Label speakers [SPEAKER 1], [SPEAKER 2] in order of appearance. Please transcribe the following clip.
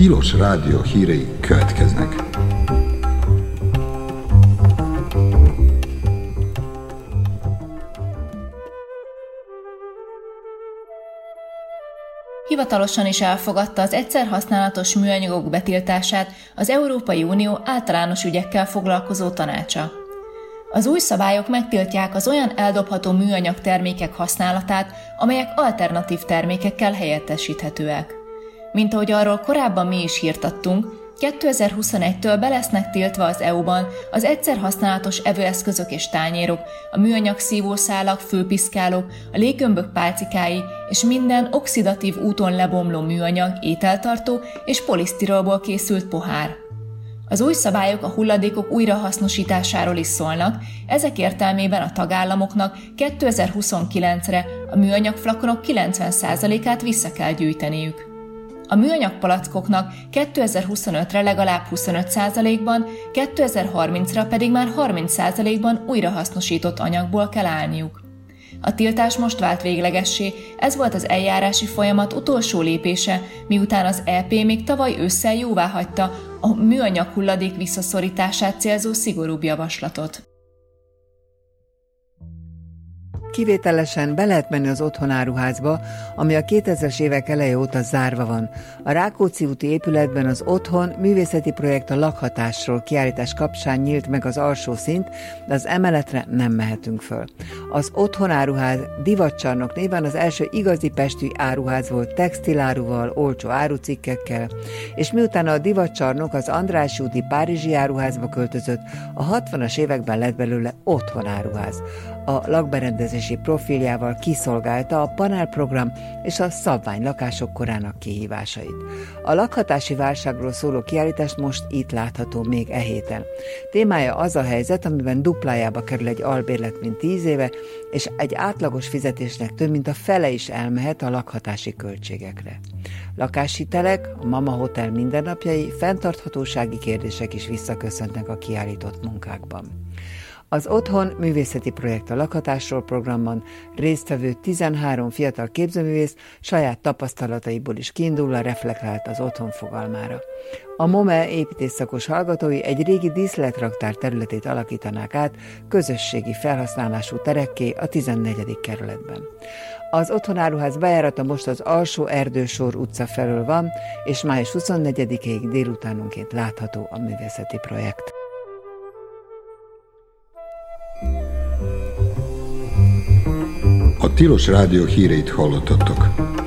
[SPEAKER 1] Tilos Rádió hírei következnek.
[SPEAKER 2] Hivatalosan is elfogadta az egyszerhasználatos műanyagok betiltását az Európai Unió általános ügyekkel foglalkozó tanácsa. Az új szabályok megtiltják az olyan eldobható műanyag termékek használatát, amelyek alternatív termékekkel helyettesíthetőek. Mint ahogy arról korábban mi is hírtattunk, 2021-től be lesznek tiltva az EU-ban az egyszerhasználatos evőeszközök és tányérok, a műanyag szívószálak, főpiszkálók, a léggömbök pálcikái és minden oxidatív úton lebomló műanyag, ételtartó és polisztirolból készült pohár. Az új szabályok a hulladékok újrahasznosításáról is szólnak, ezek értelmében a tagállamoknak 2029-re a műanyag flakonok 90%-át vissza kell gyűjteniük. A műanyag palackoknak 2025-re legalább 25%-ban, 2030-ra pedig már 30%-ban újrahasznosított anyagból kell állniuk. A tiltás most vált véglegessé, ez volt az eljárási folyamat utolsó lépése, miután az EP még tavaly ősszel jóváhagyta a műanyag hulladék visszaszorítását célzó szigorúbb javaslatot.
[SPEAKER 3] Kivételesen be lehet menni az otthonáruházba, ami a 2000-es évek eleje óta zárva van. A Rákóczi úti épületben az Otthon művészeti projekt a lakhatásról kiállítás kapcsán nyílt meg az alsó szint, de az emeletre nem mehetünk föl. Az Otthonáruház divatcsarnok néven az első igazi pesti áruház volt textiláruval, olcsó árucikkekkel, és miután a divatcsarnok az Andrássy úti párizsi áruházba költözött, a 60-as években lett belőle Otthonáruház. A lakberendezési profiljával kiszolgálta a panelprogram és a szabványlakások korának kihívásait. A lakhatási válságról szóló kiállítás most itt látható még e héten. Témája az a helyzet, amiben duplájába kerül egy albérlet, mint 10 éve, és egy átlagos fizetésnek több mint a fele is elmehet a lakhatási költségekre. Lakáshitelek, a Mama Hotel mindennapjai, fenntarthatósági kérdések is visszaköszönnek a kiállított munkákban. Az Otthon művészeti projekt a lakhatásról programban résztvevő 13 fiatal képzőművész saját tapasztalataiból is kiindulva reflektált az otthon fogalmára. A MOME építészszakos hallgatói egy régi díszletraktár területét alakítanák át közösségi felhasználású terekké a 14. kerületben. Az Otthonáruház bejárata most az Alsó Erdősor utca felől van, és május 24-ig délutánonként látható a művészeti projekt.
[SPEAKER 1] A Tilos Rádió híreit hallottatok.